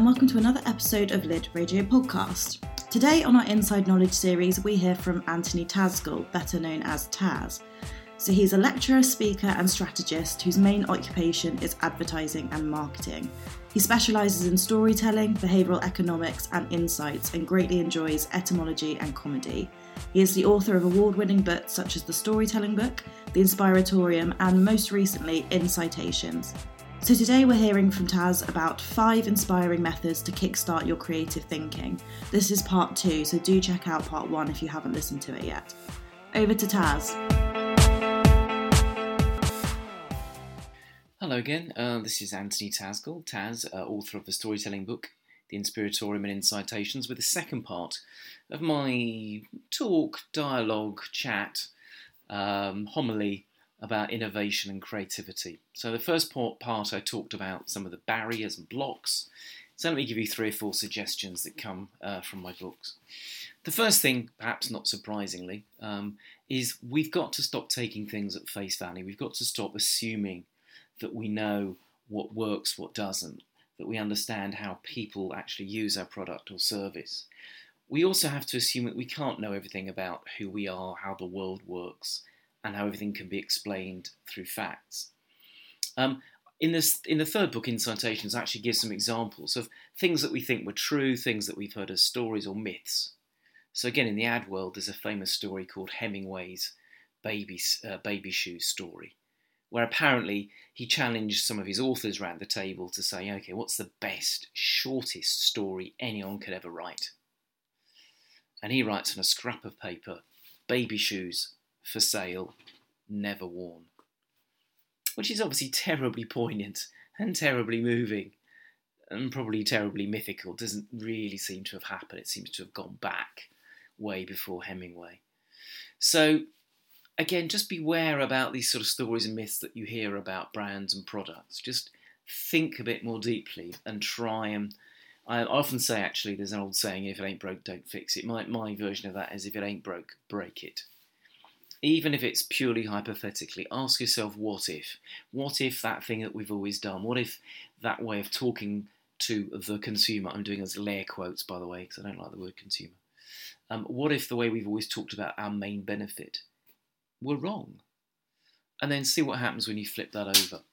and welcome to another episode of Lit Radio Podcast. Today on our Inside Knowledge series, we hear from Anthony Tazgall, better known as Taz. So he's a lecturer, speaker and strategist whose main occupation is advertising and marketing. He specialises in storytelling, behavioural economics and insights and greatly enjoys etymology and comedy. He is the author of award-winning books such as The Storytelling Book, The Inspiratorium and most recently, Incitations. So today we're hearing from Taz about 5 inspiring methods to kickstart your creative thinking. This is part 2, so do check out part 1 if you haven't listened to it yet. Over to Taz. Hello again, this is Anthony Tazgall, Taz, author of The Storytelling Book, The Inspiratorium and Incitations, with the second part of my talk, dialogue, chat, homily about innovation and creativity. So the first part I talked about some of the barriers and blocks. So let me give you 3 or 4 suggestions that come from my books. The first thing, perhaps not surprisingly, is we've got to stop taking things at face value. We've got to stop assuming that we know what works, what doesn't, that we understand how people actually use our product or service. We also have to assume that we can't know everything about who we are, how the world works, and how everything can be explained through facts. In the third book, Incitations, I actually give some examples of things that we think were true, things that we've heard as stories or myths. So again, in the ad world, there's a famous story called Hemingway's baby shoes story, where apparently he challenged some of his authors around the table to say, okay, what's the best, shortest story anyone could ever write? And he writes on a scrap of paper, baby shoes, for sale, never worn. Which is obviously terribly poignant and terribly moving and probably terribly mythical. It doesn't really seem to have happened. It seems to have gone back way before Hemingway. So again, just beware about these sort of stories and myths that you hear about brands and products. Just think a bit more deeply and try and... I often say, actually, there's an old saying, if it ain't broke, don't fix it. My version of that is, if it ain't broke, break it. Even if it's purely hypothetically, ask yourself, what if? What if that thing that we've always done? What if that way of talking to the consumer, I'm doing those air quotes, by the way, because I don't like the word consumer. What if the way we've always talked about our main benefit were wrong? And then see what happens when you flip that over.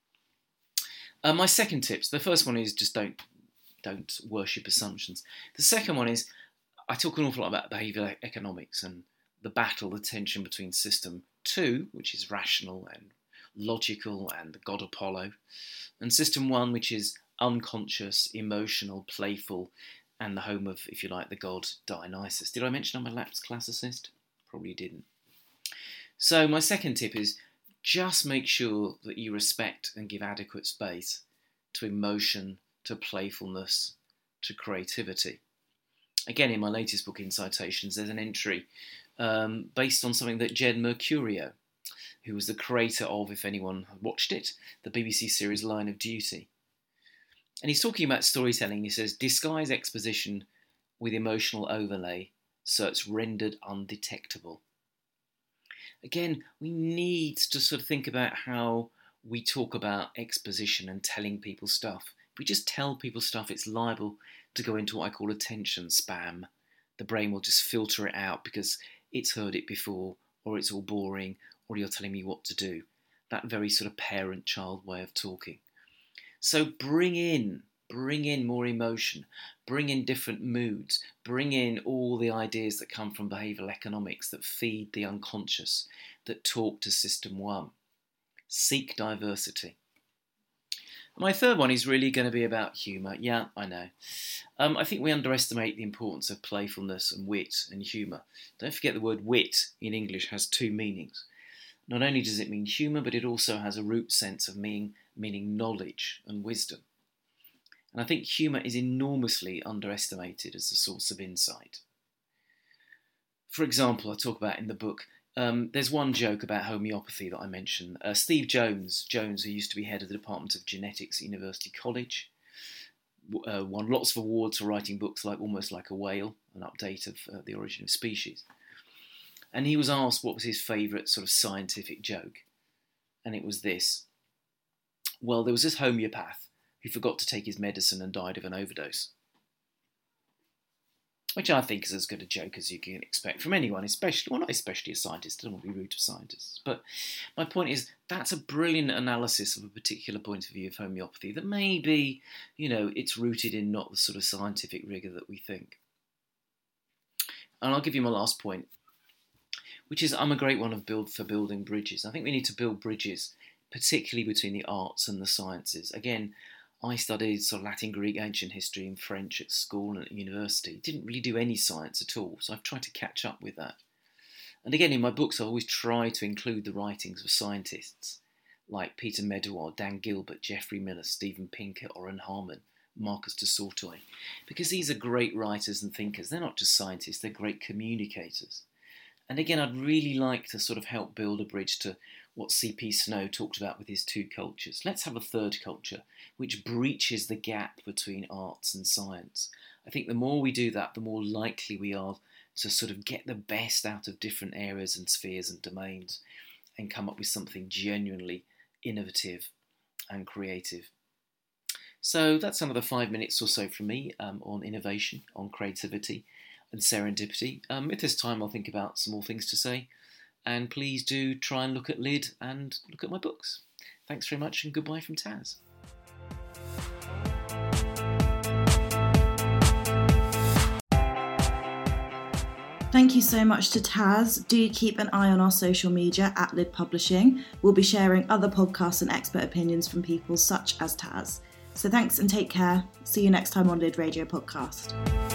My second tips, the first one is just don't worship assumptions. The second one is, I talk an awful lot about behavioural economics and the battle, the tension between system 2, which is rational and logical and the god Apollo, and system 1, which is unconscious, emotional, playful, and the home of, if you like, the god Dionysus. Did I mention I'm a lapsed classicist? Probably didn't. So my second tip is just make sure that you respect and give adequate space to emotion, to playfulness, to creativity. Again, in my latest book, Incitations, there's an entry based on something that Jed Mercurio, who was the creator of, if anyone watched it, the BBC series Line of Duty. And he's talking about storytelling. He says, disguise exposition with emotional overlay so it's rendered undetectable. Again, we need to sort of think about how we talk about exposition and telling people stuff. If we just tell people stuff, it's liable to go into what I call attention spam. The brain will just filter it out because it's heard it before, or it's all boring, or you're telling me what to do. That very sort of parent-child way of talking. So bring in more emotion, bring in different moods, bring in all the ideas that come from behavioural economics that feed the unconscious, that talk to system 1. Seek diversity. My third one is really going to be about humour. Yeah, I know. I think we underestimate the importance of playfulness and wit and humour. Don't forget the word wit in English has 2 meanings. Not only does it mean humour, but it also has a root sense of meaning knowledge and wisdom. And I think humour is enormously underestimated as a source of insight. For example, I talk about in the book, there's one joke about homeopathy that I mention. Steve Jones, who used to be head of the Department of Genetics at University College, won lots of awards for writing books like Almost Like a Whale, an update of The Origin of Species. And he was asked what was his favourite sort of scientific joke. And it was this. Well, there was this homeopath who forgot to take his medicine and died of an overdose. Which I think is as good a joke as you can expect from anyone, especially, well, not especially a scientist, I don't want to be rude to scientists. But my point is, that's a brilliant analysis of a particular point of view of homeopathy that maybe, it's rooted in not the sort of scientific rigour that we think. And I'll give you my last point, which is I'm a great one for building bridges. I think we need to build bridges, particularly between the arts and the sciences. Again, I studied sort of Latin, Greek, ancient history and French at school and at university. Didn't really do any science at all, so I've tried to catch up with that. And again, in my books, I always try to include the writings of scientists like Peter Medawar, Dan Gilbert, Geoffrey Miller, Steven Pinker, Oren Harman, Marcus de Sautoy, because these are great writers and thinkers. They're not just scientists, they're great communicators. And again, I'd really like to sort of help build a bridge to what C.P. Snow talked about with his two cultures. Let's have a third culture, which breaches the gap between arts and science. I think the more we do that, the more likely we are to sort of get the best out of different areas and spheres and domains and come up with something genuinely innovative and creative. So that's another 5 minutes or so from me on innovation, on creativity and serendipity. If there's time, I'll think about some more things to say. And please do try and look at Lid and look at my books. Thanks very much and goodbye from Taz. Thank you so much to Taz. Do keep an eye on our social media at Lid Publishing. We'll be sharing other podcasts and expert opinions from people such as Taz. So thanks and take care. See you next time on Lid Radio Podcast.